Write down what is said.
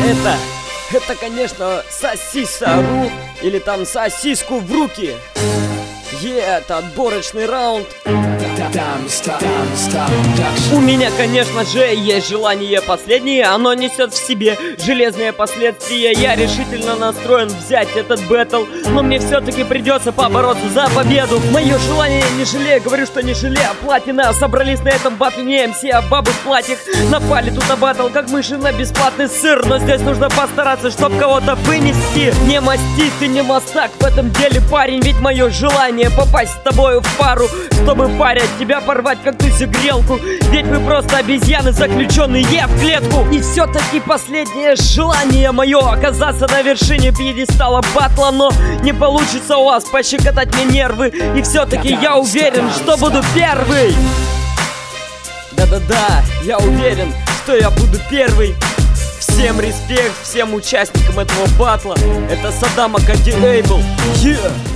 Это, конечно, сосиса.ру или там сосиску в руки. Это отборочный раунд. У меня, конечно же, есть желание последнее. Оно несет в себе железные последствия. Я решительно настроен взять этот бэтл, но мне все-таки придется побороться за победу. Мое желание не жалею, говорю, что не жалею. Платина, собрались на этом батле не МС, а бабы в платьях. Напали тут на батл, как мыши на бесплатный сыр. Но здесь нужно постараться, чтоб кого-то вынести. Не мастить, ты не мастак в этом деле, парень. Ведь мое желание попасть с тобою в пару, чтобы паря тебя порвать как ту грелку. Ведь вы просто обезьяны, заключенные в клетку. И все-таки последнее желание мое оказаться на вершине пьедестала батла. Но не получится у вас пощекотать мне нервы. И все-таки я уверен, что буду первый. Да-да-да, я уверен, что я буду первый. Всем респект, всем участникам этого батла. Это Саддам Акади Эйбл.